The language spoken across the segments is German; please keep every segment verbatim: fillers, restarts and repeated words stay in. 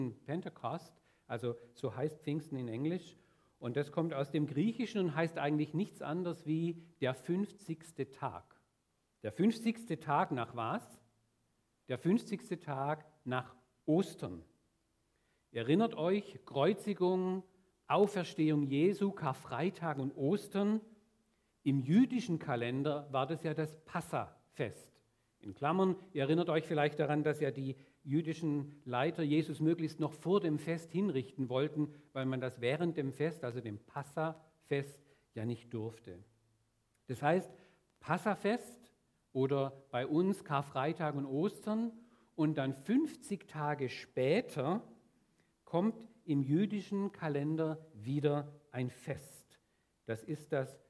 Pentecost, also so heißt Pfingsten in Englisch. Und das kommt aus dem Griechischen und heißt eigentlich nichts anderes wie der fünfzigste Tag. Der fünfzigste Tag nach was? Der fünfzigste Tag nach Ostern. Ihr erinnert euch, Kreuzigung, Auferstehung Jesu, Karfreitag und Ostern. Im jüdischen Kalender war das ja das Passafest. In Klammern, ihr erinnert euch vielleicht daran, dass ja die jüdischen Leiter Jesus möglichst noch vor dem Fest hinrichten wollten, weil man das während dem Fest, also dem Passafest, ja nicht durfte. Das heißt, Passafest oder bei uns Karfreitag und Ostern und dann fünfzig Tage später kommt im jüdischen Kalender wieder ein Fest. Das ist das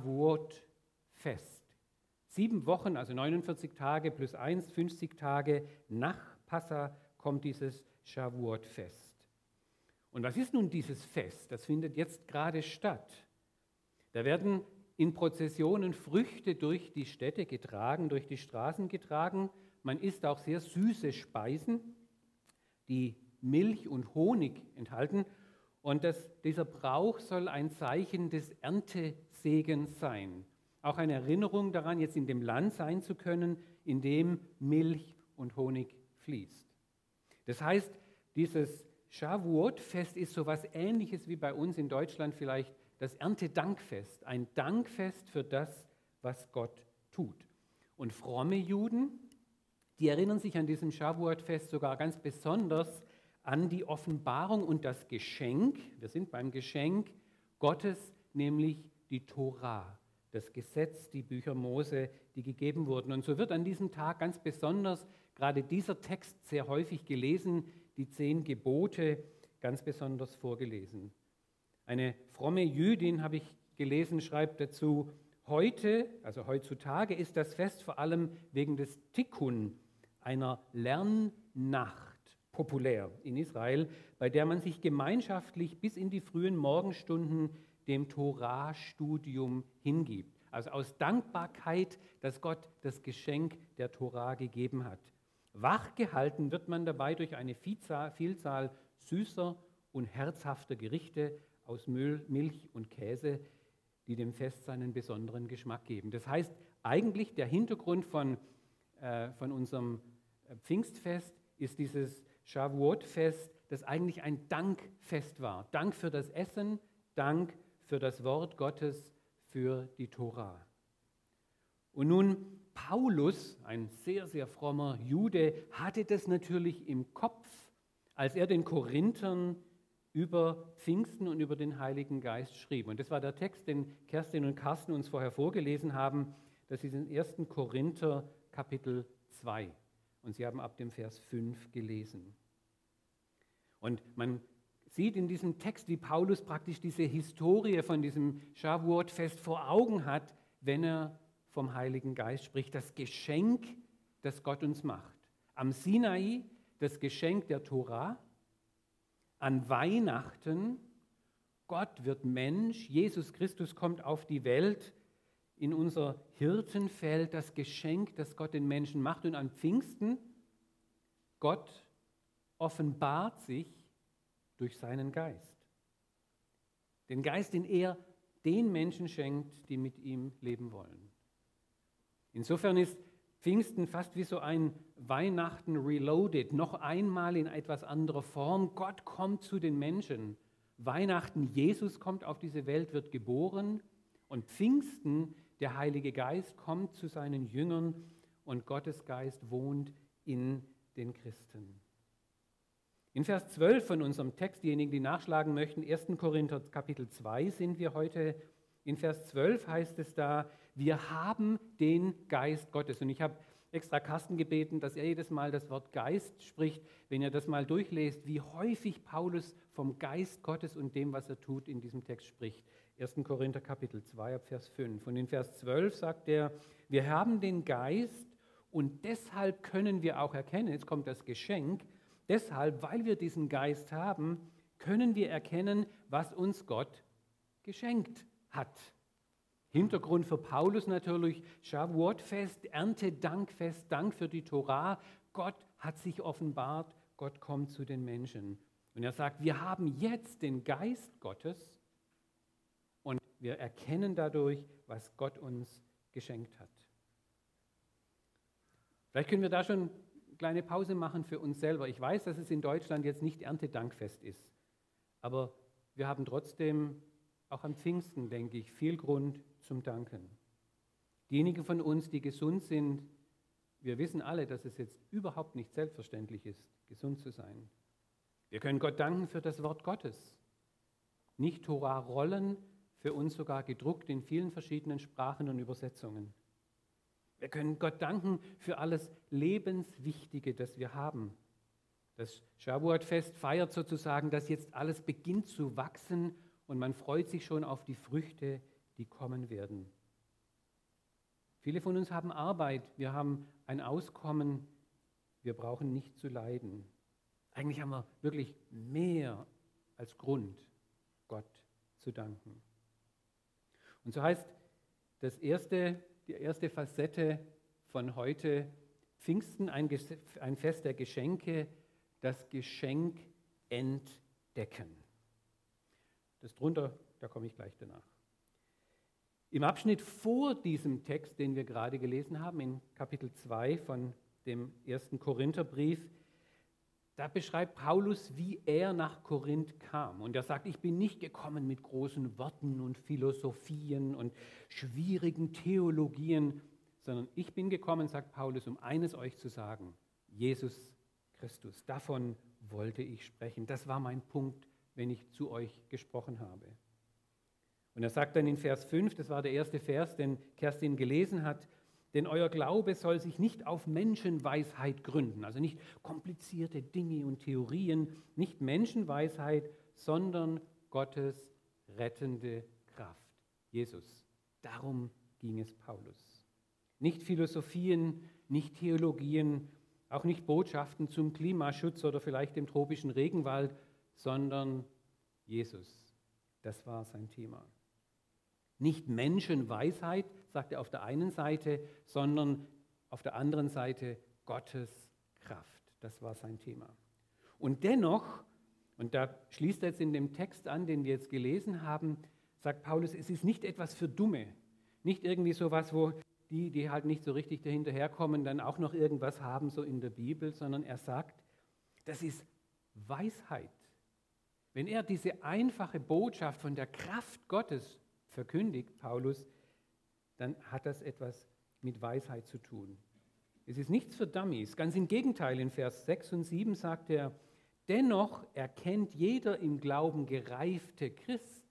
Shavuot-Fest. Sieben Wochen, also neunundvierzig Tage plus eins, fünfzig Tage nach Passa kommt dieses Shavuot-Fest. Und was ist nun dieses Fest? Das findet jetzt gerade statt. Da werden in Prozessionen Früchte durch die Städte getragen, durch die Straßen getragen. Man isst auch sehr süße Speisen, die Milch und Honig enthalten. Und das, dieser Brauch soll ein Zeichen des Erntesegens sein. Auch eine Erinnerung daran, jetzt in dem Land sein zu können, in dem Milch und Honig fließt. Das heißt, dieses Shavuot-Fest ist so etwas Ähnliches wie bei uns in Deutschland vielleicht das Erntedankfest, ein Dankfest für das, was Gott tut. Und fromme Juden, die erinnern sich an diesem Shavuot-Fest sogar ganz besonders an die Offenbarung und das Geschenk, wir sind beim Geschenk Gottes, nämlich die Tora, das Gesetz, die Bücher Mose, die gegeben wurden. Und so wird an diesem Tag ganz besonders gerade dieser Text sehr häufig gelesen, die zehn Gebote ganz besonders vorgelesen. Eine fromme Jüdin, habe ich gelesen, schreibt dazu, heute, also heutzutage, ist das Fest vor allem wegen des Tikkun, einer Lernnacht, populär in Israel, bei der man sich gemeinschaftlich bis in die frühen Morgenstunden dem Torah-Studium hingibt. Also aus Dankbarkeit, dass Gott das Geschenk der Torah gegeben hat. Wachgehalten wird man dabei durch eine Vielzahl süßer und herzhafter Gerichte aus Müll, Milch und Käse, die dem Fest seinen besonderen Geschmack geben. Das heißt, eigentlich der Hintergrund von, äh, von unserem Pfingstfest ist dieses Shavuot-Fest, das eigentlich ein Dankfest war. Dank für das Essen, Dank für das Wort Gottes, für die Tora. Und nun Paulus, ein sehr, sehr frommer Jude, hatte das natürlich im Kopf, als er den Korinthern über Pfingsten und über den Heiligen Geist schrieb. Und das war der Text, den Kerstin und Carsten uns vorher vorgelesen haben. Das ist in ersten Korinther Kapitel zwei. Und sie haben ab dem Vers fünf gelesen. Und man sieht in diesem Text, wie Paulus praktisch diese Historie von diesem Shavuot-Fest vor Augen hat, wenn er vom Heiligen Geist spricht. Das Geschenk, das Gott uns macht. Am Sinai das Geschenk der Tora. An Weihnachten, Gott wird Mensch, Jesus Christus kommt auf die Welt, in unser Hirtenfeld, das Geschenk, das Gott den Menschen macht. Und an Pfingsten, Gott offenbart sich durch seinen Geist. Den Geist, den er den Menschen schenkt, die mit ihm leben wollen. Insofern ist Pfingsten fast wie so ein Weihnachten reloaded, noch einmal in etwas anderer Form. Gott kommt zu den Menschen. Weihnachten, Jesus kommt auf diese Welt, wird geboren. Und Pfingsten, der Heilige Geist, kommt zu seinen Jüngern und Gottes Geist wohnt in den Christen. In Vers zwölf von unserem Text, diejenigen, die nachschlagen möchten, ersten Korinther Kapitel zwei sind wir heute. In Vers zwölf heißt es da, wir haben den Geist Gottes. Und ich habe extra Carsten gebeten, dass er jedes Mal das Wort Geist spricht, wenn ihr das mal durchlest, wie häufig Paulus vom Geist Gottes und dem, was er tut, in diesem Text spricht. ersten Korinther Kapitel zwei, ab Vers fünf. Und in Vers zwölf sagt er, wir haben den Geist und deshalb können wir auch erkennen, jetzt kommt das Geschenk, deshalb, weil wir diesen Geist haben, können wir erkennen, was uns Gott geschenkt hat. Hintergrund für Paulus natürlich, Shavuot-Fest, Erntedankfest, Dank für die Tora. Gott hat sich offenbart, Gott kommt zu den Menschen. Und er sagt, wir haben jetzt den Geist Gottes und wir erkennen dadurch, was Gott uns geschenkt hat. Vielleicht können wir da schon eine kleine Pause machen für uns selber. Ich weiß, dass es in Deutschland jetzt nicht Erntedankfest ist, aber wir haben trotzdem auch am Pfingsten, denke ich, viel Grund zum Danken. Diejenigen von uns, die gesund sind, wir wissen alle, dass es jetzt überhaupt nicht selbstverständlich ist, gesund zu sein. Wir können Gott danken für das Wort Gottes. Nicht Torah-Rollen, für uns sogar gedruckt in vielen verschiedenen Sprachen und Übersetzungen. Wir können Gott danken für alles Lebenswichtige, das wir haben. Das Shavuot-Fest feiert sozusagen, dass jetzt alles beginnt zu wachsen und man freut sich schon auf die Früchte, die kommen werden. Viele von uns haben Arbeit, wir haben ein Auskommen, wir brauchen nicht zu leiden. Eigentlich haben wir wirklich mehr als Grund, Gott zu danken. Und so heißt das erste, die erste Facette von heute Pfingsten, ein, ein Fest der Geschenke, das Geschenk entdecken. Das drunter, da komme ich gleich danach. Im Abschnitt vor diesem Text, den wir gerade gelesen haben, in Kapitel zwei von dem ersten Korintherbrief, da beschreibt Paulus, wie er nach Korinth kam. Und er sagt, ich bin nicht gekommen mit großen Worten und Philosophien und schwierigen Theologien, sondern ich bin gekommen, sagt Paulus, um eines euch zu sagen, Jesus Christus. Davon wollte ich sprechen. Das war mein Punkt, wenn ich zu euch gesprochen habe. Und er sagt dann in Vers fünf, das war der erste Vers, den Kerstin gelesen hat, denn euer Glaube soll sich nicht auf Menschenweisheit gründen, also nicht komplizierte Dinge und Theorien, nicht Menschenweisheit, sondern Gottes rettende Kraft. Jesus, darum ging es Paulus. Nicht Philosophien, nicht Theologien, auch nicht Botschaften zum Klimaschutz oder vielleicht dem tropischen Regenwald, sondern Jesus. Das war sein Thema. Nicht Menschenweisheit, sagt er auf der einen Seite, sondern auf der anderen Seite Gottes Kraft. Das war sein Thema. Und dennoch, und da schließt er jetzt in dem Text an, den wir jetzt gelesen haben, sagt Paulus, es ist nicht etwas für Dumme. Nicht irgendwie sowas, wo die, die halt nicht so richtig dahinterherkommen, dann auch noch irgendwas haben, so in der Bibel, sondern er sagt, das ist Weisheit. Wenn er diese einfache Botschaft von der Kraft Gottes verkündigt, Paulus, dann hat das etwas mit Weisheit zu tun. Es ist nichts für Dummies. Ganz im Gegenteil, in Vers sechs und sieben sagt er, dennoch erkennt jeder im Glauben gereifte Christ,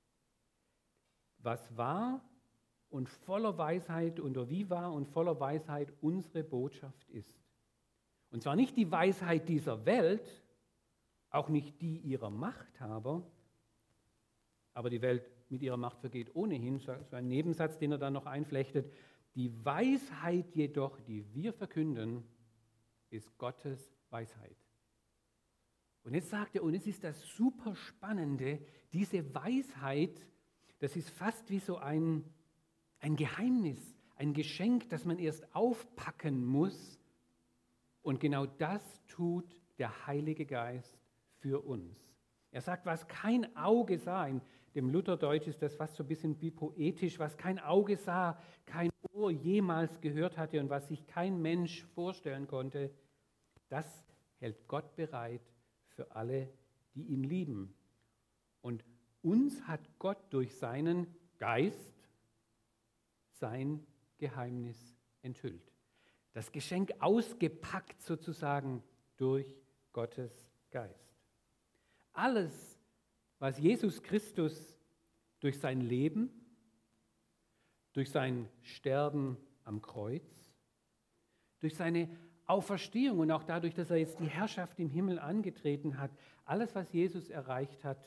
was wahr und voller Weisheit oder wie wahr und voller Weisheit unsere Botschaft ist. Und zwar nicht die Weisheit dieser Welt, auch nicht die ihrer Machthaber, aber die Welt mit ihrer Macht vergeht ohnehin, so ein Nebensatz, den er dann noch einflechtet. Die Weisheit jedoch, die wir verkünden, ist Gottes Weisheit. Und jetzt sagt er, und es ist das super Spannende, diese Weisheit, das ist fast wie so ein, ein Geheimnis, ein Geschenk, das man erst aufpacken muss. Und genau das tut der Heilige Geist für uns. Er sagt, was kein Auge sah, in dem Lutherdeutsch ist das fast so ein bisschen wie poetisch, was kein Auge sah, kein Ohr jemals gehört hatte und was sich kein Mensch vorstellen konnte, das hält Gott bereit für alle, die ihn lieben. Und uns hat Gott durch seinen Geist sein Geheimnis enthüllt. Das Geschenk ausgepackt sozusagen durch Gottes Geist. Alles, was Jesus Christus durch sein Leben, durch sein Sterben am Kreuz, durch seine Auferstehung und auch dadurch, dass er jetzt die Herrschaft im Himmel angetreten hat, alles, was Jesus erreicht hat,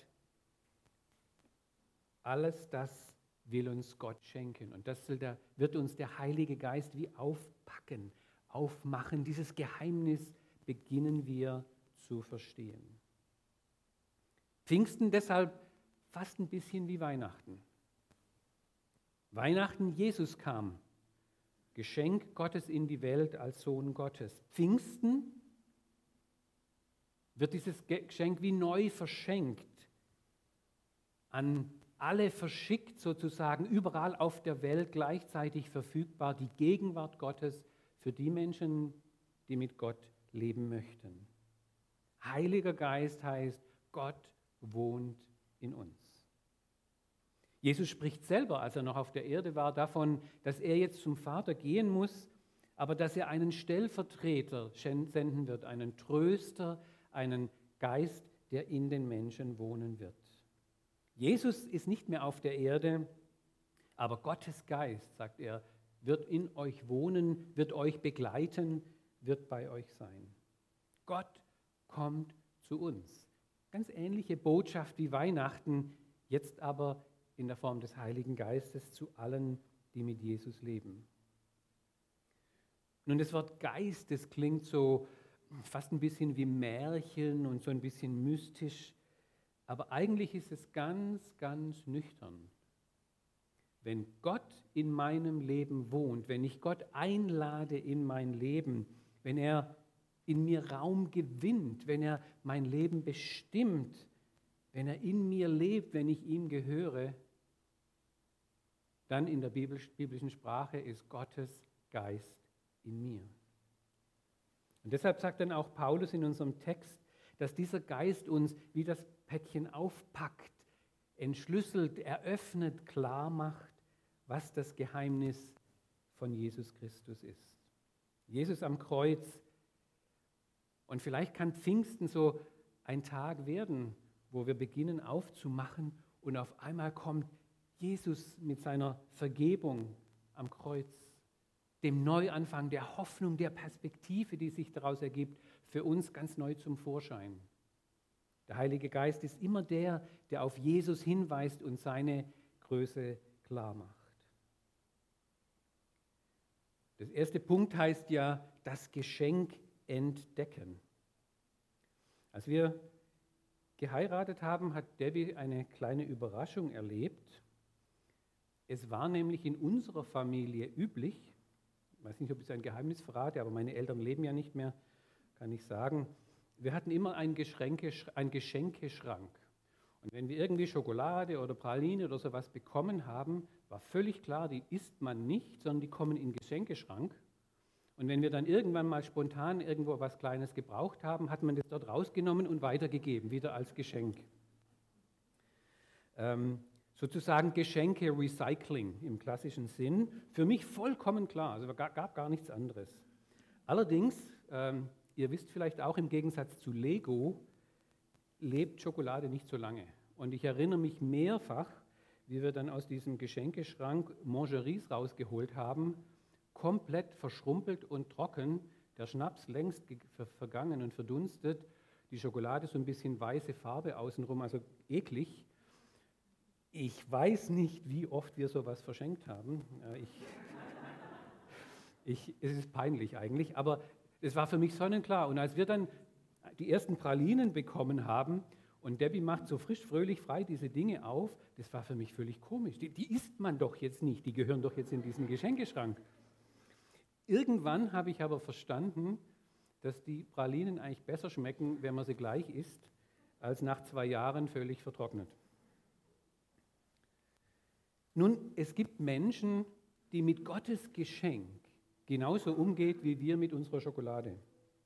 alles das will uns Gott schenken. Und das wird uns der Heilige Geist wie aufpacken, aufmachen. Dieses Geheimnis beginnen wir zu verstehen. Pfingsten deshalb fast ein bisschen wie Weihnachten. Weihnachten, Jesus kam, Geschenk Gottes in die Welt als Sohn Gottes. Pfingsten, wird dieses Geschenk wie neu verschenkt, an alle verschickt sozusagen, überall auf der Welt gleichzeitig verfügbar, die Gegenwart Gottes für die Menschen, die mit Gott leben möchten. Heiliger Geist heißt, Gott wohnt in uns. Jesus spricht selber, als er noch auf der Erde war, davon, dass er jetzt zum Vater gehen muss, aber dass er einen Stellvertreter senden wird, einen Tröster, einen Geist, der in den Menschen wohnen wird. Jesus ist nicht mehr auf der Erde, aber Gottes Geist, sagt er, wird in euch wohnen, wird euch begleiten, wird bei euch sein. Gott kommt zu uns. Ganz ähnliche Botschaft wie Weihnachten, jetzt aber in der Form des Heiligen Geistes zu allen, die mit Jesus leben. Nun, das Wort Geist, das klingt so fast ein bisschen wie Märchen und so ein bisschen mystisch, aber eigentlich ist es ganz, ganz nüchtern. Wenn Gott in meinem Leben wohnt, wenn ich Gott einlade in mein Leben, wenn er in mir Raum gewinnt, wenn er mein Leben bestimmt, wenn er in mir lebt, wenn ich ihm gehöre, dann in der biblischen Sprache ist Gottes Geist in mir. Und deshalb sagt dann auch Paulus in unserem Text, dass dieser Geist uns wie das Päckchen aufpackt, entschlüsselt, eröffnet, klar macht, was das Geheimnis von Jesus Christus ist. Jesus am Kreuz. Und vielleicht kann Pfingsten so ein Tag werden, wo wir beginnen aufzumachen und auf einmal kommt Jesus mit seiner Vergebung am Kreuz, dem Neuanfang, der Hoffnung, der Perspektive, die sich daraus ergibt, für uns ganz neu zum Vorschein. Der Heilige Geist ist immer der, der auf Jesus hinweist und seine Größe klar macht. Der erste Punkt heißt ja, das Geschenk entdecken. Als wir geheiratet haben, hat Debbie eine kleine Überraschung erlebt. Es war nämlich in unserer Familie üblich, ich weiß nicht, ob ich es ein Geheimnis verrate, aber meine Eltern leben ja nicht mehr, kann ich sagen, wir hatten immer einen, Geschenke, einen Geschenkeschrank. Und wenn wir irgendwie Schokolade oder Praline oder sowas bekommen haben, war völlig klar, die isst man nicht, sondern die kommen in den Geschenkeschrank. Und wenn wir dann irgendwann mal spontan irgendwo was Kleines gebraucht haben, hat man das dort rausgenommen und weitergegeben, wieder als Geschenk. Ähm, sozusagen Geschenke-Recycling im klassischen Sinn. Für mich vollkommen klar, also es gab gar nichts anderes. Allerdings, ähm, ihr wisst vielleicht auch, im Gegensatz zu Lego lebt Schokolade nicht so lange. Und ich erinnere mich mehrfach, wie wir dann aus diesem Geschenkeschrank Mangeries rausgeholt haben, komplett verschrumpelt und trocken, der Schnaps längst vergangen und verdunstet, die Schokolade so ein bisschen weiße Farbe außenrum, also eklig. Ich weiß nicht, wie oft wir sowas verschenkt haben. Ich, ich, es ist peinlich eigentlich, aber es war für mich sonnenklar. Und als wir dann die ersten Pralinen bekommen haben und Debbie macht so frisch, fröhlich, frei diese Dinge auf, das war für mich völlig komisch. Die, die isst man doch jetzt nicht, die gehören doch jetzt in diesen Geschenkeschrank. Irgendwann habe ich aber verstanden, dass die Pralinen eigentlich besser schmecken, wenn man sie gleich isst, als nach zwei Jahren völlig vertrocknet. Nun, es gibt Menschen, die mit Gottes Geschenk genauso umgeht, wie wir mit unserer Schokolade.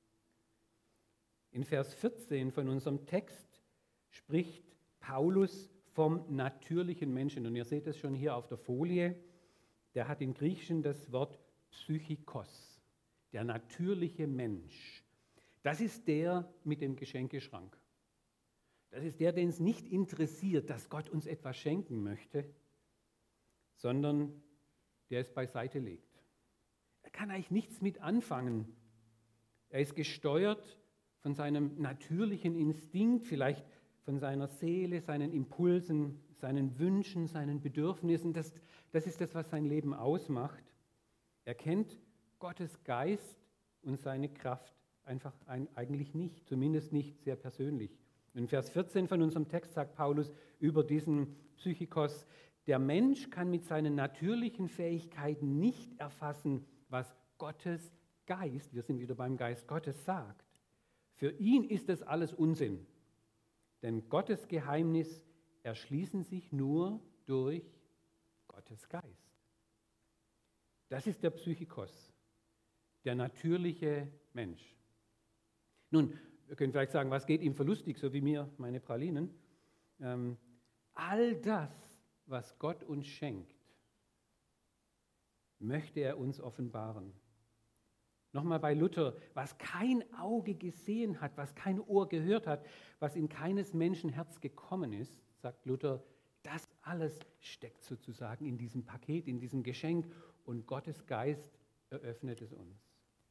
In Vers vierzehn von unserem Text spricht Paulus vom natürlichen Menschen. Und ihr seht es schon hier auf der Folie. Der hat im Griechischen das Wort Psychikos, der natürliche Mensch. Das ist der mit dem Geschenkeschrank. Das ist der, den es nicht interessiert, dass Gott uns etwas schenken möchte, sondern der es beiseite legt. Er kann eigentlich nichts mit anfangen. Er ist gesteuert von seinem natürlichen Instinkt, vielleicht von seiner Seele, seinen Impulsen, seinen Wünschen, seinen Bedürfnissen. Das, das ist das, was sein Leben ausmacht. Er kennt Gottes Geist und seine Kraft einfach ein, eigentlich nicht, zumindest nicht sehr persönlich. In Vers vierzehn von unserem Text sagt Paulus über diesen Psychikos: Der Mensch kann mit seinen natürlichen Fähigkeiten nicht erfassen, was Gottes Geist, wir sind wieder beim Geist Gottes, sagt. Für ihn ist das alles Unsinn. Denn Gottes Geheimnis erschließen sich nur durch Gottes Geist. Das ist der Psychikos, der natürliche Mensch. Nun, wir können vielleicht sagen, was geht ihm verlustig, so wie mir meine Pralinen. Ähm, all das, was Gott uns schenkt, möchte er uns offenbaren. Nochmal bei Luther, was kein Auge gesehen hat, was kein Ohr gehört hat, was in keines Menschen Herz gekommen ist, sagt Luther, das alles steckt sozusagen in diesem Paket, in diesem Geschenk und Gottes Geist eröffnet es uns.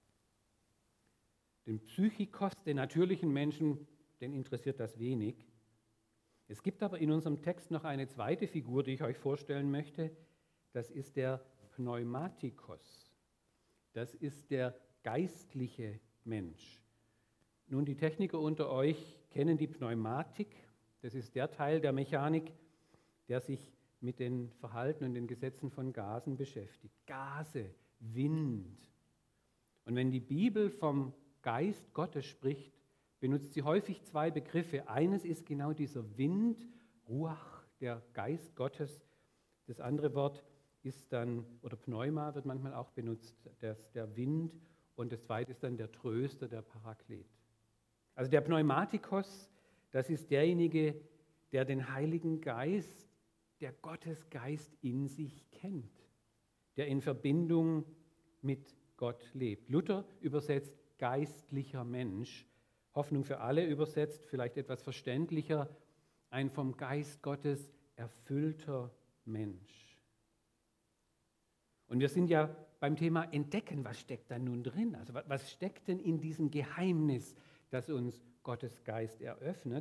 Den Psychikos, den natürlichen Menschen, den interessiert das wenig. Es gibt aber in unserem Text noch eine zweite Figur, die ich euch vorstellen möchte. Das ist der Pneumatikos. Das ist der geistliche Mensch. Nun, die Techniker unter euch kennen die Pneumatik. Das ist der Teil der Mechanik, der sich mit den Verhalten und den Gesetzen von Gasen beschäftigt. Gase, Wind. Und wenn die Bibel vom Geist Gottes spricht, benutzt sie häufig zwei Begriffe. Eines ist genau dieser Wind, Ruach, der Geist Gottes. Das andere Wort ist dann, oder Pneuma wird manchmal auch benutzt, das, der Wind. Und das zweite ist dann der Tröster, der Paraklet. Also der Pneumatikos, das ist derjenige, der den Heiligen Geist, der Gottes Geist in sich kennt, der in Verbindung mit Gott lebt. Luther übersetzt geistlicher Mensch. Hoffnung für alle übersetzt, vielleicht etwas verständlicher, ein vom Geist Gottes erfüllter Mensch. Und wir sind ja beim Thema Entdecken, was steckt da nun drin? Also was steckt denn in diesem Geheimnis, das uns Gottes Geist eröffnet?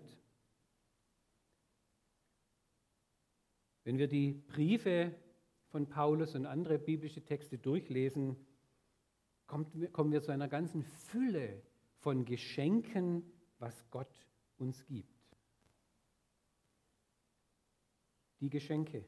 Wenn wir die Briefe von Paulus und andere biblische Texte durchlesen, kommt, kommen wir zu einer ganzen Fülle von Geschenken, was Gott uns gibt. Die Geschenke.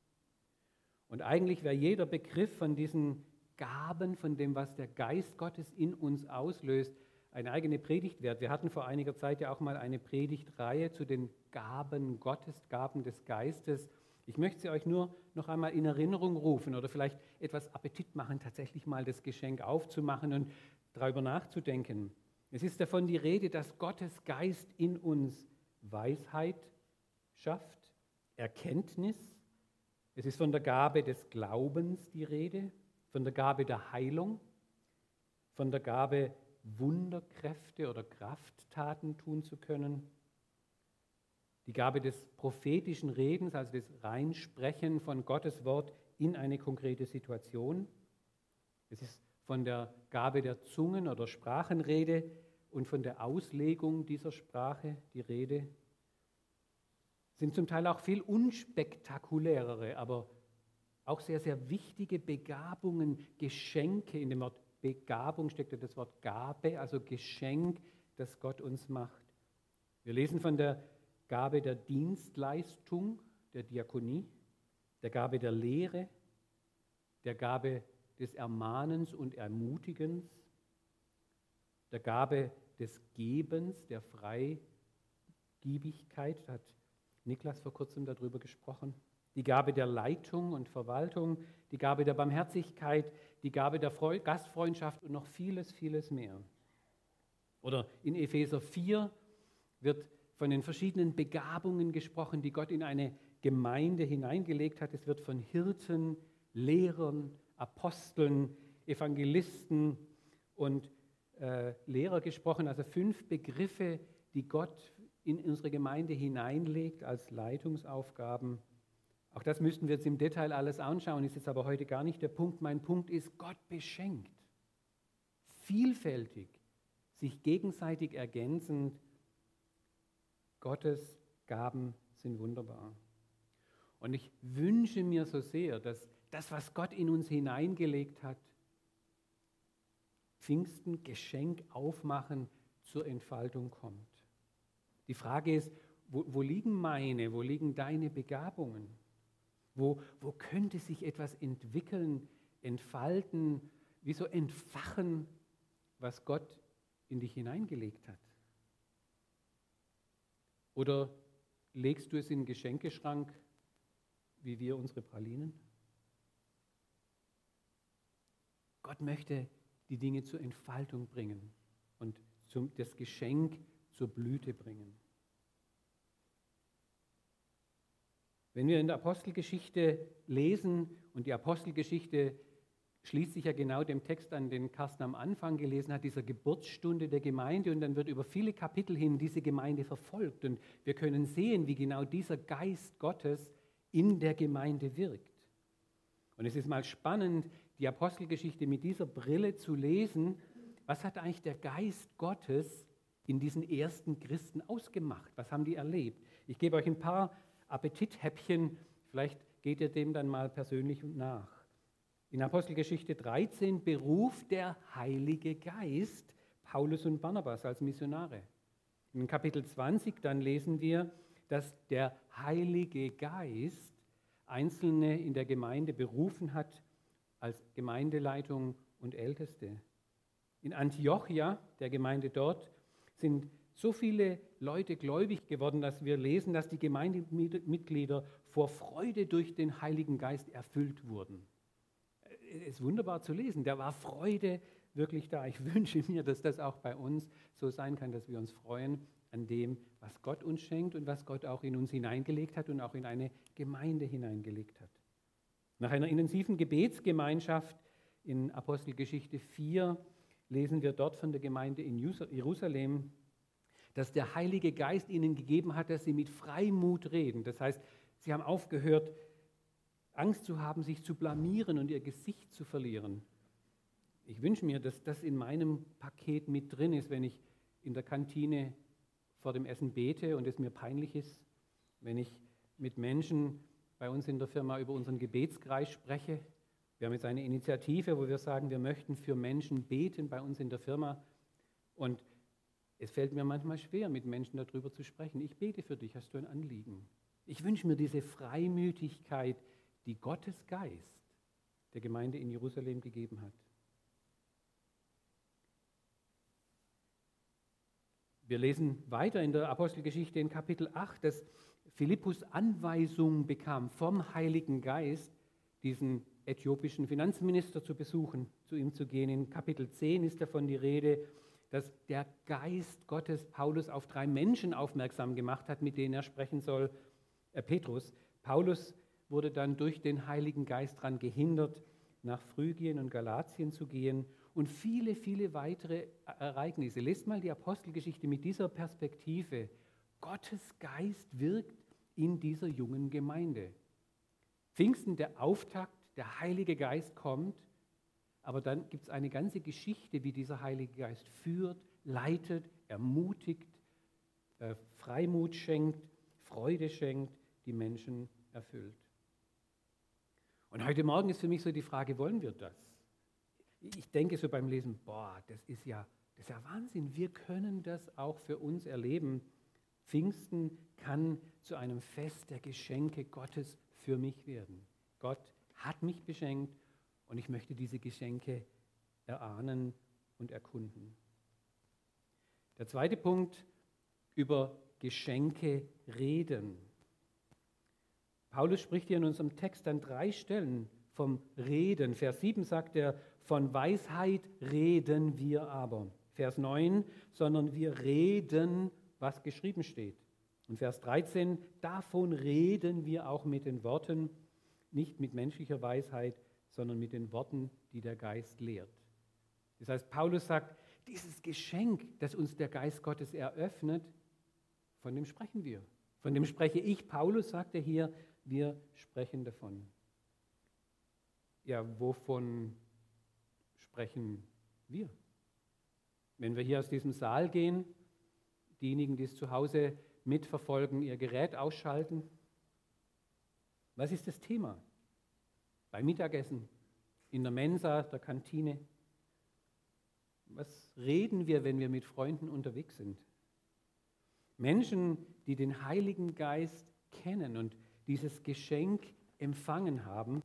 Und eigentlich wäre jeder Begriff von diesen Gaben, von dem, was der Geist Gottes in uns auslöst, eine eigene Predigt wert. Wir hatten vor einiger Zeit ja auch mal eine Predigtreihe zu den Gaben Gottes, Gaben des Geistes. Ich möchte sie euch nur noch einmal in Erinnerung rufen oder vielleicht etwas Appetit machen, tatsächlich mal das Geschenk aufzumachen und darüber nachzudenken. Es ist davon die Rede, dass Gottes Geist in uns Weisheit schafft, Erkenntnis. Es ist von der Gabe des Glaubens die Rede, von der Gabe der Heilung, von der Gabe Wunderkräfte oder Krafttaten tun zu können. Die Gabe des prophetischen Redens, also des Reinsprechen von Gottes Wort in eine konkrete Situation. Es ist von der Gabe der Zungen- oder Sprachenrede und von der Auslegung dieser Sprache die Rede. Es sind zum Teil auch viel unspektakulärere, aber auch sehr, sehr wichtige Begabungen, Geschenke. In dem Wort Begabung steckt ja das Wort Gabe, also Geschenk, das Gott uns macht. Wir lesen von der Gabe der Dienstleistung, der Diakonie, der Gabe der Lehre, der Gabe des Ermahnens und Ermutigens, der Gabe des Gebens, der Freigiebigkeit, da hat Niklas vor kurzem darüber gesprochen, die Gabe der Leitung und Verwaltung, die Gabe der Barmherzigkeit, die Gabe der Freu- Gastfreundschaft und noch vieles, vieles mehr. Oder in Epheser vier wird von den verschiedenen Begabungen gesprochen, die Gott in eine Gemeinde hineingelegt hat. Es wird von Hirten, Lehrern, Aposteln, Evangelisten und äh, Lehrer gesprochen. Also fünf Begriffe, die Gott in unsere Gemeinde hineinlegt als Leitungsaufgaben. Auch das müssten wir jetzt im Detail alles anschauen, ist jetzt aber heute gar nicht der Punkt. Mein Punkt ist, Gott beschenkt, vielfältig, sich gegenseitig ergänzend. Gottes Gaben sind wunderbar. Und ich wünsche mir so sehr, dass das, was Gott in uns hineingelegt hat, Pfingsten, Geschenk aufmachen, zur Entfaltung kommt. Die Frage ist, wo, wo liegen meine, wo liegen deine Begabungen? Wo, wo könnte sich etwas entwickeln, entfalten, wie so entfachen, was Gott in dich hineingelegt hat? Oder legst du es in den Geschenkeschrank, wie wir unsere Pralinen? Gott möchte die Dinge zur Entfaltung bringen und zum, das Geschenk zur Blüte bringen. Wenn wir in der Apostelgeschichte lesen, und die Apostelgeschichte schließt sich ja genau dem Text an, den Carsten am Anfang gelesen hat, dieser Geburtsstunde der Gemeinde, und dann wird über viele Kapitel hin diese Gemeinde verfolgt. Und wir können sehen, wie genau dieser Geist Gottes in der Gemeinde wirkt. Und es ist mal spannend, die Apostelgeschichte mit dieser Brille zu lesen. Was hat eigentlich der Geist Gottes in diesen ersten Christen ausgemacht? Was haben die erlebt? Ich gebe euch ein paar Appetithäppchen, vielleicht geht ihr dem dann mal persönlich nach. In Apostelgeschichte dreizehn beruft der Heilige Geist Paulus und Barnabas als Missionare. In Kapitel zwanzig dann lesen wir, dass der Heilige Geist Einzelne in der Gemeinde berufen hat als Gemeindeleitung und Älteste. In Antiochia, der Gemeinde dort, sind so viele Leute gläubig geworden, dass wir lesen, dass die Gemeindemitglieder vor Freude durch den Heiligen Geist erfüllt wurden. Es ist wunderbar zu lesen, da war Freude wirklich da. Ich wünsche mir, dass das auch bei uns so sein kann, dass wir uns freuen an dem, was Gott uns schenkt und was Gott auch in uns hineingelegt hat und auch in eine Gemeinde hineingelegt hat. Nach einer intensiven Gebetsgemeinschaft in Apostelgeschichte vier lesen wir dort von der Gemeinde in Jerusalem, dass der Heilige Geist ihnen gegeben hat, dass sie mit Freimut reden. Das heißt, sie haben aufgehört, Angst zu haben, sich zu blamieren und ihr Gesicht zu verlieren. Ich wünsche mir, dass das in meinem Paket mit drin ist, wenn ich in der Kantine vor dem Essen bete und es mir peinlich ist, wenn ich mit Menschen bei uns in der Firma über unseren Gebetskreis spreche. Wir haben jetzt eine Initiative, wo wir sagen, wir möchten für Menschen beten bei uns in der Firma. Und es fällt mir manchmal schwer, mit Menschen darüber zu sprechen. Ich bete für dich, hast du ein Anliegen? Ich wünsche mir diese Freimütigkeit, die Gottes Geist der Gemeinde in Jerusalem gegeben hat. Wir lesen weiter in der Apostelgeschichte in Kapitel acht, dass Philippus Anweisung bekam vom Heiligen Geist, diesen äthiopischen Finanzminister zu besuchen, zu ihm zu gehen. In Kapitel zehn ist davon die Rede, dass der Geist Gottes Paulus auf drei Menschen aufmerksam gemacht hat, mit denen er sprechen soll. Äh, Petrus. Paulus wurde dann durch den Heiligen Geist daran gehindert, nach Phrygien und Galatien zu gehen und viele, viele weitere Ereignisse. Lest mal die Apostelgeschichte mit dieser Perspektive. Gottes Geist wirkt in dieser jungen Gemeinde. Pfingsten, der Auftakt, der Heilige Geist kommt, aber dann gibt es eine ganze Geschichte, wie dieser Heilige Geist führt, leitet, ermutigt, äh, Freimut schenkt, Freude schenkt, die Menschen erfüllt. Und heute Morgen ist für mich so die Frage, wollen wir das? Ich denke so beim Lesen, boah, das ist ja, das ist ja Wahnsinn. Wir können das auch für uns erleben. Pfingsten kann zu einem Fest der Geschenke Gottes für mich werden. Gott hat mich beschenkt und ich möchte diese Geschenke erahnen und erkunden. Der zweite Punkt, über Geschenke reden. Paulus spricht hier in unserem Text an drei Stellen vom Reden. Vers sieben sagt er, von Weisheit reden wir aber. Vers neun, sondern wir reden, was geschrieben steht. Und Vers dreizehn, davon reden wir auch mit den Worten, nicht mit menschlicher Weisheit, sondern mit den Worten, die der Geist lehrt. Das heißt, Paulus sagt, dieses Geschenk, das uns der Geist Gottes eröffnet, von dem sprechen wir. Von dem spreche ich. Paulus sagt er hier, wir sprechen davon. Ja, wovon sprechen wir? Wenn wir hier aus diesem Saal gehen, diejenigen, die es zu Hause mitverfolgen, ihr Gerät ausschalten, was ist das Thema? Beim Mittagessen, in der Mensa, der Kantine. Was reden wir, wenn wir mit Freunden unterwegs sind? Menschen, die den Heiligen Geist kennen und dieses Geschenk empfangen haben,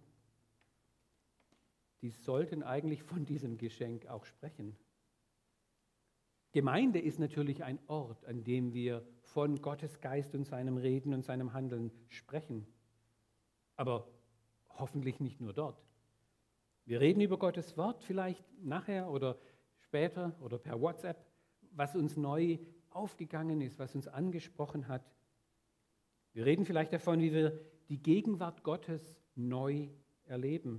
die sollten eigentlich von diesem Geschenk auch sprechen. Gemeinde ist natürlich ein Ort, an dem wir von Gottes Geist und seinem Reden und seinem Handeln sprechen. Aber hoffentlich nicht nur dort. Wir reden über Gottes Wort vielleicht nachher oder später oder per WhatsApp, was uns neu aufgegangen ist, was uns angesprochen hat. Wir reden vielleicht davon, wie wir die Gegenwart Gottes neu erleben.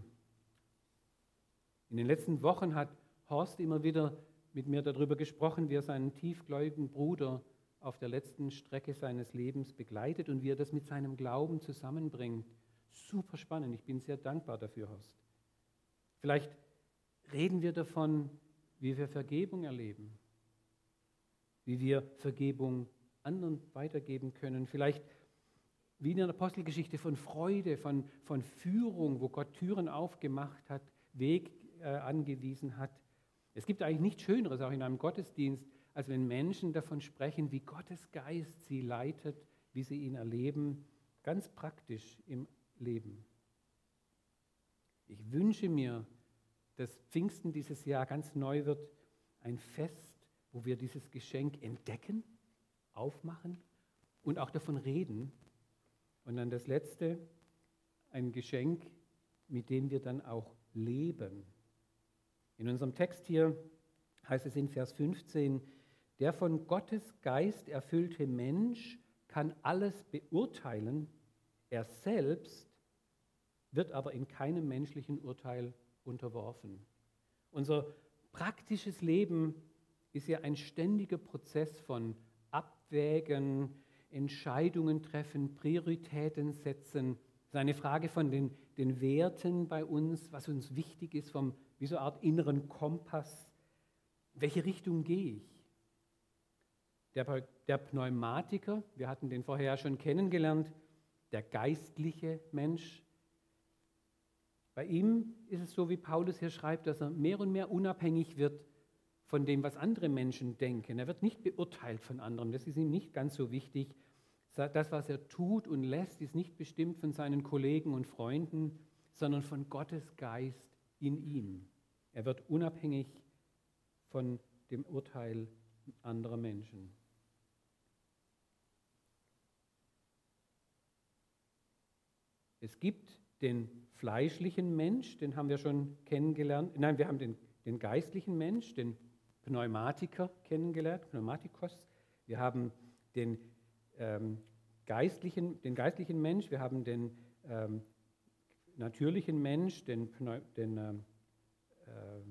In den letzten Wochen hat Horst immer wieder mit mir darüber gesprochen, wie er seinen tiefgläubigen Bruder auf der letzten Strecke seines Lebens begleitet und wie er das mit seinem Glauben zusammenbringt. Super spannend, ich bin sehr dankbar dafür, Horst. Vielleicht reden wir davon, wie wir Vergebung erleben, wie wir Vergebung anderen weitergeben können. Vielleicht wie in der Apostelgeschichte von Freude, von, von Führung, wo Gott Türen aufgemacht hat, Weg äh, angewiesen hat. Es gibt eigentlich nichts Schöneres, auch in einem Gottesdienst, als wenn Menschen davon sprechen, wie Gottes Geist sie leitet, wie sie ihn erleben, ganz praktisch im Leben. Ich wünsche mir, dass Pfingsten dieses Jahr ganz neu wird, ein Fest, wo wir dieses Geschenk entdecken, aufmachen und auch davon reden. Und dann das Letzte, ein Geschenk, mit dem wir dann auch leben. In unserem Text hier heißt es in Vers fünfzehn, der von Gottes Geist erfüllte Mensch kann alles beurteilen, er selbst wird aber in keinem menschlichen Urteil unterworfen. Unser praktisches Leben ist ja ein ständiger Prozess von Abwägen, Entscheidungen treffen, Prioritäten setzen. Das ist eine Frage von den, den Werten bei uns, was uns wichtig ist, vom, wie so eine Art inneren Kompass. In welche Richtung gehe ich? Der, der Pneumatiker, wir hatten den vorher ja schon kennengelernt, der geistliche Mensch. Bei ihm ist es so, wie Paulus hier schreibt, dass er mehr und mehr unabhängig wird von dem, was andere Menschen denken. Er wird nicht beurteilt von anderen, das ist ihm nicht ganz so wichtig. Das, was er tut und lässt, ist nicht bestimmt von seinen Kollegen und Freunden, sondern von Gottes Geist in ihm. Er wird unabhängig von dem Urteil anderer Menschen. Es gibt den fleischlichen Mensch, den haben wir schon kennengelernt. Nein, wir haben den, den geistlichen Mensch, den Pneumatiker kennengelernt, Pneumatikos. Wir haben den, ähm, geistlichen, den geistlichen Mensch, wir haben den ähm, natürlichen Mensch, den, Pneu, den ähm, äh,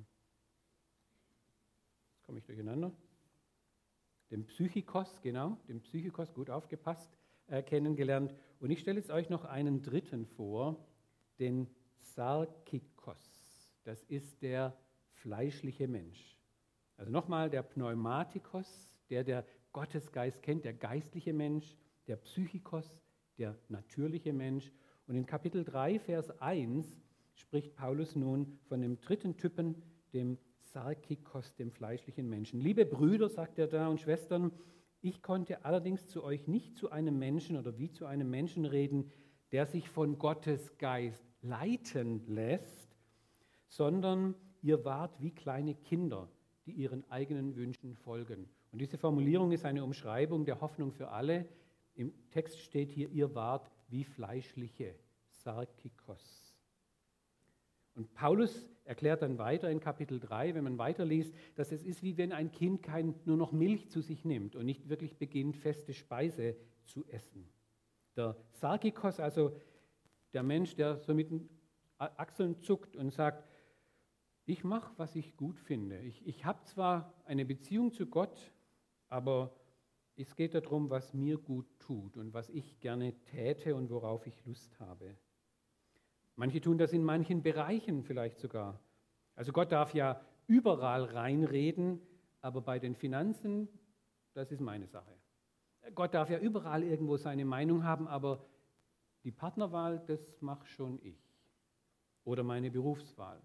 jetzt komme ich durcheinander, den Psychikos, genau, den Psychikos, gut aufgepasst, äh, kennengelernt. Und ich stelle jetzt euch noch einen dritten vor, den Sarkikos. Das ist der fleischliche Mensch. Also nochmal der Pneumatikos, der der Gottesgeist kennt, der geistliche Mensch, der Psychikos, der natürliche Mensch. Und in Kapitel drei, Vers eins spricht Paulus nun von dem dritten Typen, dem Sarkikos, dem fleischlichen Menschen. Liebe Brüder, sagt er da, und Schwestern, ich konnte allerdings zu euch nicht zu einem Menschen oder wie zu einem Menschen reden, der sich von Gottes Geist leiten lässt, sondern ihr wart wie kleine Kinder, die ihren eigenen Wünschen folgen. Und diese Formulierung ist eine Umschreibung der Hoffnung für alle. Im Text steht hier, ihr wart wie fleischliche, Sarkikos. Und Paulus erklärt dann weiter in Kapitel drei, wenn man weiterliest, dass es ist, wie wenn ein Kind kein, nur noch Milch zu sich nimmt und nicht wirklich beginnt, feste Speise zu essen. Der Sarkikos, also der Mensch, der so mit den Achseln zuckt und sagt, ich mache, was ich gut finde. Ich, ich habe zwar eine Beziehung zu Gott, aber es geht darum, was mir gut tut und was ich gerne täte und worauf ich Lust habe. Manche tun das in manchen Bereichen vielleicht sogar. Also Gott darf ja überall reinreden, aber bei den Finanzen, das ist meine Sache. Gott darf ja überall irgendwo seine Meinung haben, aber die Partnerwahl, das mache schon ich. Oder meine Berufswahl.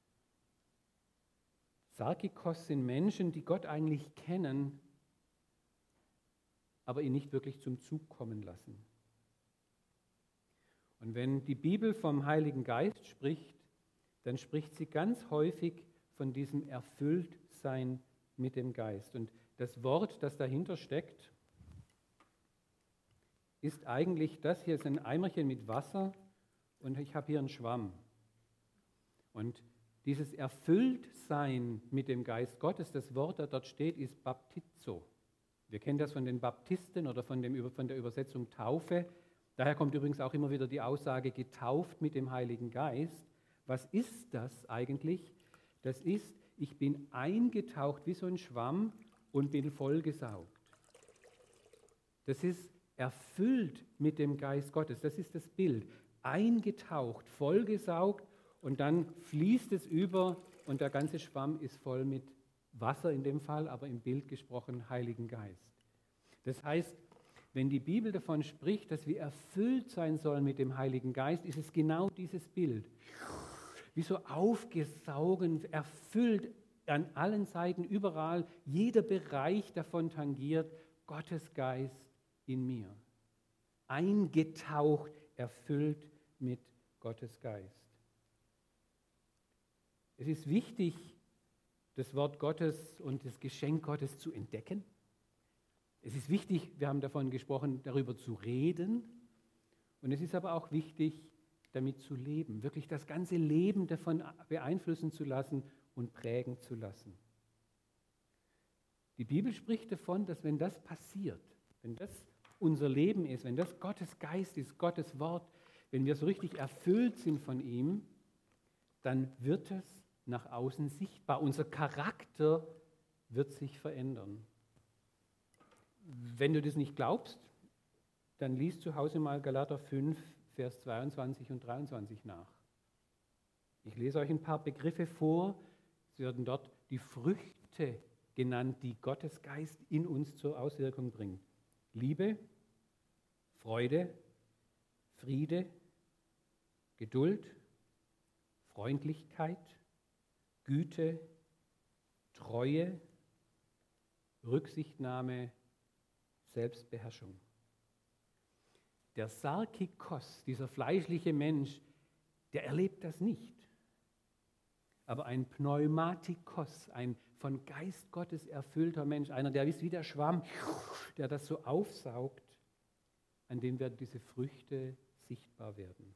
Sarkikos sind Menschen, die Gott eigentlich kennen, aber ihn nicht wirklich zum Zug kommen lassen. Und wenn die Bibel vom Heiligen Geist spricht, dann spricht sie ganz häufig von diesem Erfülltsein mit dem Geist. Und Das Wort, das dahinter steckt, ist eigentlich das hier, ist ein Eimerchen mit Wasser und ich habe hier einen Schwamm. Und dieses Erfülltsein mit dem Geist Gottes, das Wort, das dort steht, ist Baptizo. Wir kennen das von den Baptisten oder von, dem, von der Übersetzung Taufe. Daher kommt übrigens auch immer wieder die Aussage, getauft mit dem Heiligen Geist. Was ist das eigentlich? Das ist, ich bin eingetaucht wie so ein Schwamm und bin vollgesaugt. Das ist erfüllt mit dem Geist Gottes. Das ist das Bild. Eingetaucht, vollgesaugt und dann fließt es über und der ganze Schwamm ist voll mit Wasser in dem Fall, aber im Bild gesprochen Heiligen Geist. Das heißt, wenn die Bibel davon spricht, dass wir erfüllt sein sollen mit dem Heiligen Geist, ist es genau dieses Bild. Wie so aufgesaugen, erfüllt an allen Seiten, überall, jeder Bereich davon tangiert, Gottes Geist in mir. Eingetaucht, erfüllt mit Gottes Geist. Es ist wichtig, das Wort Gottes und das Geschenk Gottes zu entdecken. Es ist wichtig, wir haben davon gesprochen, darüber zu reden. Und es ist aber auch wichtig, damit zu leben, wirklich das ganze Leben davon beeinflussen zu lassen und prägen zu lassen. Die Bibel spricht davon, dass wenn das passiert, wenn das unser Leben ist, wenn das Gottes Geist ist, Gottes Wort, wenn wir so richtig erfüllt sind von ihm, dann wird es nach außen sichtbar. Unser Charakter wird sich verändern. Wenn du das nicht glaubst, dann lies zu Hause mal Galater fünf, Vers zweiundzwanzig und dreiundzwanzig nach. Ich lese euch ein paar Begriffe vor. Es werden dort die Früchte genannt, die Gottes Geist in uns zur Auswirkung bringt. Liebe, Freude, Friede, Geduld, Freundlichkeit, Güte, Treue, Rücksichtnahme, Selbstbeherrschung. Der Sarkikos, dieser fleischliche Mensch, der erlebt das nicht. Aber ein Pneumatikos, ein von Geist Gottes erfüllter Mensch, einer, der ist wie der Schwamm, der das so aufsaugt, an dem werden diese Früchte sichtbar werden.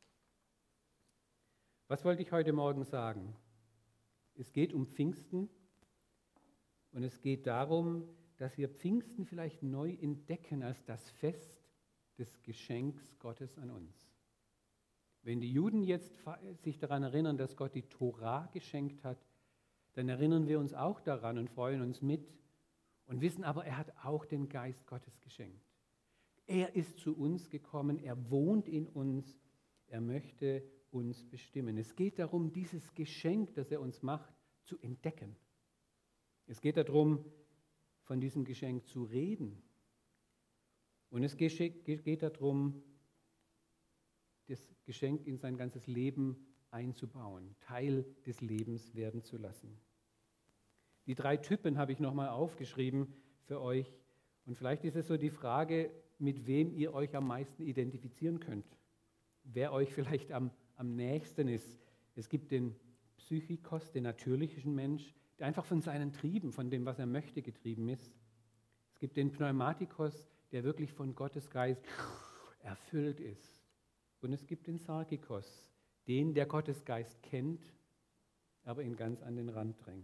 Was wollte ich heute Morgen sagen? Es geht um Pfingsten und es geht darum, dass wir Pfingsten vielleicht neu entdecken als das Fest des Geschenks Gottes an uns. Wenn die Juden jetzt sich daran erinnern, dass Gott die Tora geschenkt hat, dann erinnern wir uns auch daran und freuen uns mit und wissen aber, er hat auch den Geist Gottes geschenkt. Er ist zu uns gekommen, er wohnt in uns, er möchte uns bestimmen. Es geht darum, dieses Geschenk, das er uns macht, zu entdecken. Es geht darum, von diesem Geschenk zu reden. Und es geht darum, das Geschenk in sein ganzes Leben einzubauen, Teil des Lebens werden zu lassen. Die drei Typen habe ich nochmal aufgeschrieben für euch. Und vielleicht ist es so die Frage, mit wem ihr euch am meisten identifizieren könnt. Wer euch vielleicht am, am nächsten ist. Es gibt den Psychikos, den natürlichen Mensch, der einfach von seinen Trieben, von dem, was er möchte, getrieben ist. Es gibt den Pneumatikos, der wirklich von Gottes Geist erfüllt ist. Und es gibt den Sarkikos, den, der Gottes Geist kennt, aber ihn ganz an den Rand drängt.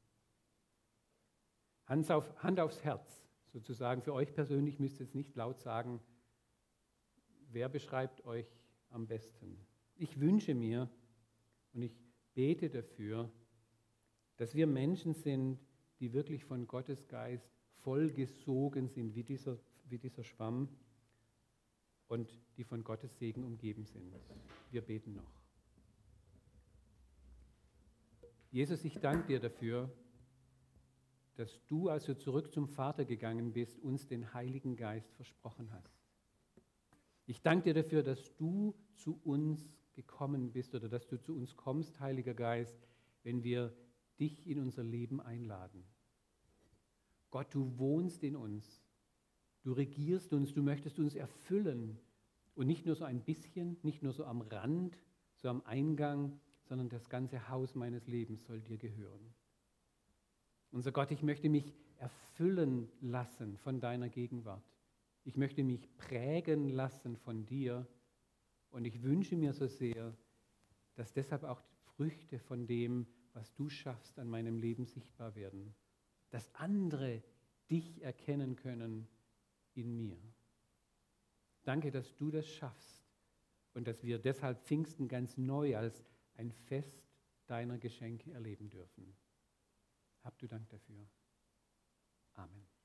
Hand, auf, Hand aufs Herz, sozusagen für euch persönlich müsst ihr jetzt nicht laut sagen, wer beschreibt euch am besten. Ich wünsche mir und ich bete dafür, dass wir Menschen sind, die wirklich von Gottes Geist vollgesogen sind, wie dieser, wie dieser Schwamm, und die von Gottes Segen umgeben sind. Wir beten noch. Jesus, ich danke dir dafür, dass du, als du zurück zum Vater gegangen bist, uns den Heiligen Geist versprochen hast. Ich danke dir dafür, dass du zu uns gekommen bist oder dass du zu uns kommst, Heiliger Geist, wenn wir dich in unser Leben einladen. Gott, du wohnst in uns. Du regierst uns, du möchtest uns erfüllen. Und nicht nur so ein bisschen, nicht nur so am Rand, so am Eingang, sondern das ganze Haus meines Lebens soll dir gehören. Unser Gott, ich möchte mich erfüllen lassen von deiner Gegenwart. Ich möchte mich prägen lassen von dir und ich wünsche mir so sehr, dass deshalb auch Früchte von dem, was du schaffst, an meinem Leben sichtbar werden. Dass andere dich erkennen können in mir. Danke, dass du das schaffst und dass wir deshalb Pfingsten ganz neu als ein Fest deiner Geschenke erleben dürfen. Hab du Dank dafür. Amen.